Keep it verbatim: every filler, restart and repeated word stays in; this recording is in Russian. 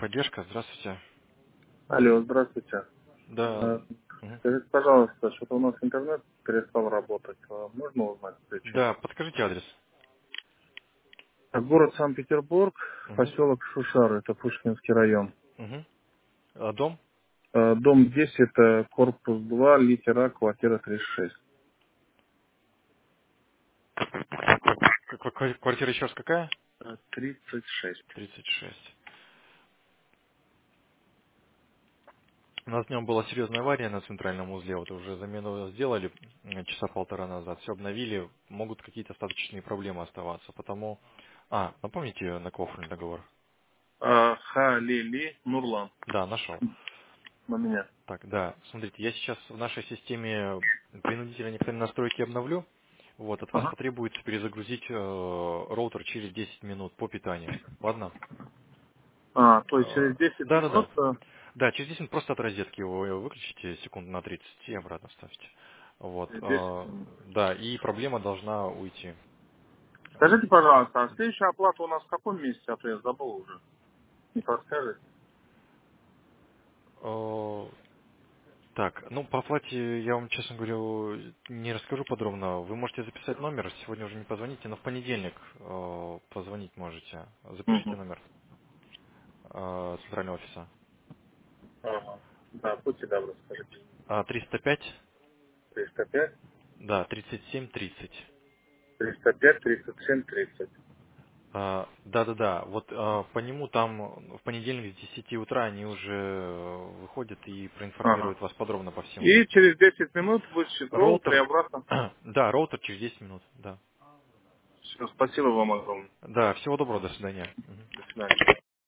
Техподдержка, здравствуйте. Алло, здравствуйте. Да, Э, мгм. Скажите, пожалуйста, что-то у нас интернет перестал работать. Э, Можно узнать Да, причину? подскажите адрес. Город Санкт-Петербург, Мгм. поселок Шушары, это Пушкинский район. Мгм. А дом? Э, Дом десять, э, корпус два, литера, квартира тридцать шесть. К- к- к- Квартира еще раз какая? Э, тридцать шесть. тридцать шесть. У нас днем была серьезная авария на центральном узле. Вот уже замену сделали м, часа полтора назад. Все обновили. Могут какие-то остаточные проблемы оставаться. Потому... А, напомните на кого оформлен договор? Э, Халили Нурлан. Да, нашел. На меня. Так, да, смотрите, я сейчас в нашей системе принудительно необходимые настройки обновлю. Вот, от вас Ага. потребуется перезагрузить э, роутер через десять минут по питанию. Ладно? А, то есть Э, через десять Да, да, да. минут... э, Да, через десять минут просто от розетки его выключите секунд на тридцать и обратно ставьте. Вот. через десять э, минут. Да, и проблема должна уйти. Скажите, пожалуйста, а следующая оплата у нас в каком месяце? А то я забыл уже. Не подскажете? Э, Так, ну по оплате я вам, честно говорю, не расскажу подробно. Вы можете записать номер, сегодня уже не позвоните, но в понедельник э, позвонить можете. Запишите Угу. номер э, центрального офиса. Ага. Да, будьте добры, скажите. А, триста пять, триста пять. да, тридцать семь тридцать. триста пять, тридцать семь, тридцать. А, Да-да-да, вот а, по нему там в понедельник с десяти утра они уже э, выходят и Ага. проинформируют вас подробно по всему. И через десять минут вытащит роутер и Роутер, обратно. да, роутер через десять минут, да. Все, спасибо вам огромное. Да, всего доброго, до свидания. Мгм. До свидания.